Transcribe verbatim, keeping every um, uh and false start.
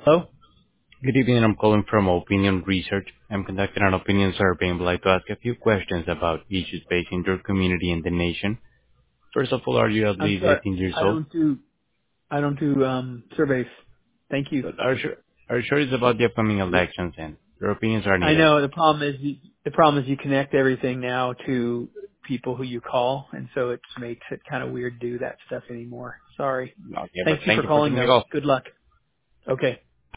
Hello? Good evening. I'm calling from Opinion Research. I'm conducting an opinion survey and would like to ask a few questions about issues facing your community and the nation. First of all, are you at I'm least sorry. eighteen years I old? don't do I don't do um surveys. Thank you. But Are you sure, are you sure it's about the upcoming elections and your opinions are I needed? know the problem is you, the problem is you connect everything now to people who you call, and so it makes it kind of weird to do that stuff anymore. Sorry. Okay, but Thank you thank for you for calling taking the though. call. Good luck. Okay.